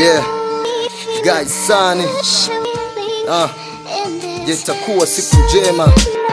Yeah, guys Sunny. Itakuwa siku njema.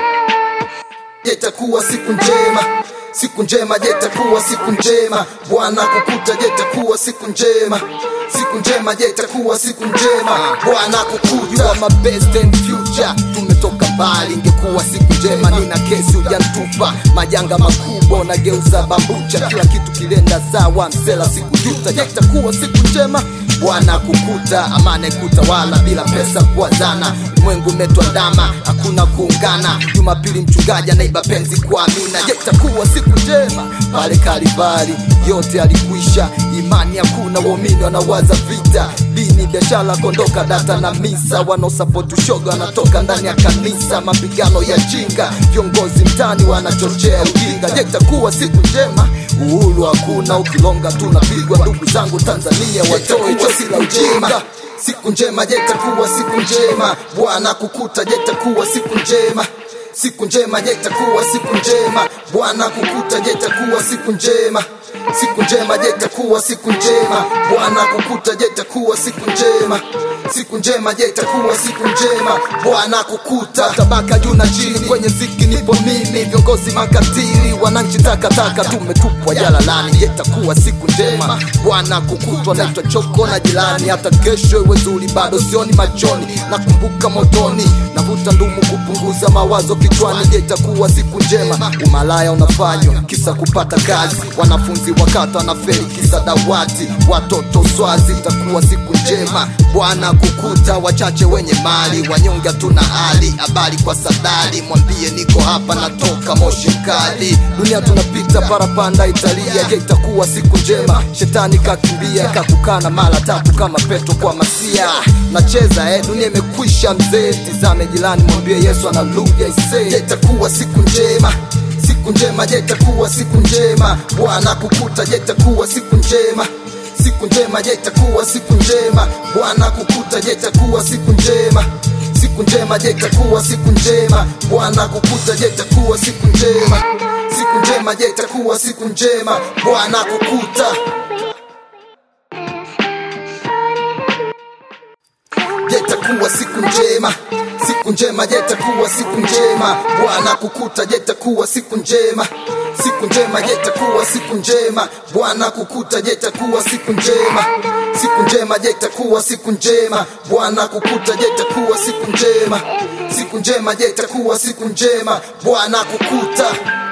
Itakuwa siku njema. Siku njema, itakuwa siku njema. Bwana kukuta, itakuwa siku njema. Siku njema, itakuwa siku njema. Bwana kukuta. You are my best and future. Tumetoka mbali, ingekuwa siku njema. Nina kesi ujantupa, majanga makubwa nageuza bambucha. Kila kitu kilenda sawa, msela siku juta. Itakuwa siku njema. Bwana kukuta, amane kutawala bila pesa kuazana. Mwengu metwa dama, hakuna kuungana. Jumapili mchungaji anaiba penzi kwa amina. Itakuwa siku njema. Pale Kalvari yote alikwisha. Imani hakuna, waumini wanawaza vita. Dini, biashara, kondoka, data na misa. Wanaosupport ushoga wanatoka ndani ya kanisa. Mapigano ya jinga, viongozi mtani wanachochea ujinga. Itakuwa siku njema. Uhuru hakuna, ukilonga tunapigwa. Ndugu zangu Tanzania watoe chozi la ujinga. Siku njema, itakuwa siku njema. Bwana kukuta, itakuwa siku njema. Siku njema, itakuwa siku njema. Bwana kukuta, itakuwa siku njema. Siku njema, itakuwa siku njema. Bwana kukuta, itakuwa siku njema. Siku njema, itakuwa siku njema. Bwana kukuta. Tabaka juu na chini, kwenye ziki nipo mimi. Viongozi makatili, wananchi takataka, tumetupwa jalalani. Itakuwa siku njema. Bwana kukuta, naitwa choko na jirani. Hata kesho iwe nzuri, bado sioni machoni. Nakumbuka motoni, navuta ndumu kupunguza mawazo kichwani. Itakuwa siku njema. Umalaya unafanywa kisa kupata kazi. Wanafunzi wakata wanafeli kisa dawati. Watoto swazi. Itakuwa siku njema. Bwana kukuta, wachache wenye mali. Wanyonga tuna hali, habari kwa sadali. Mwambie niko hapa, natoka moshi mkali. Dunia tunapita, parapanda Italia. Itakuwa siku njema. Shetani kakimbia, kakukana mara tatu kama Petro kwa Masia. Nacheza dunia imekwisha mzee. Tizame jirani, mwambie Yesu analuja ise. Itakuwa siku njema. Siku njema, itakuwa siku njema. Bwana kukuta, itakuwa siku njema. Siku njema, itakuwa siku njema. Bwana kukuta, itakuwa siku njema. Siku njema, itakuwa siku njema. Bwana kukuta, itakuwa siku njema. Siku njema, itakuwa siku njema. Bwana kukuta. Itakuwa siku njema. Siku njema, itakuwa siku njema. Bwana kukuta, itakuwa siku njema. Siku njema, itakuwa siku njema. Bwana kukuta, itakuwa siku njema. Siku njema, itakuwa siku njema. Bwana kukuta, itakuwa siku njema. Siku njema, itakuwa siku njema. Bwana kukuta.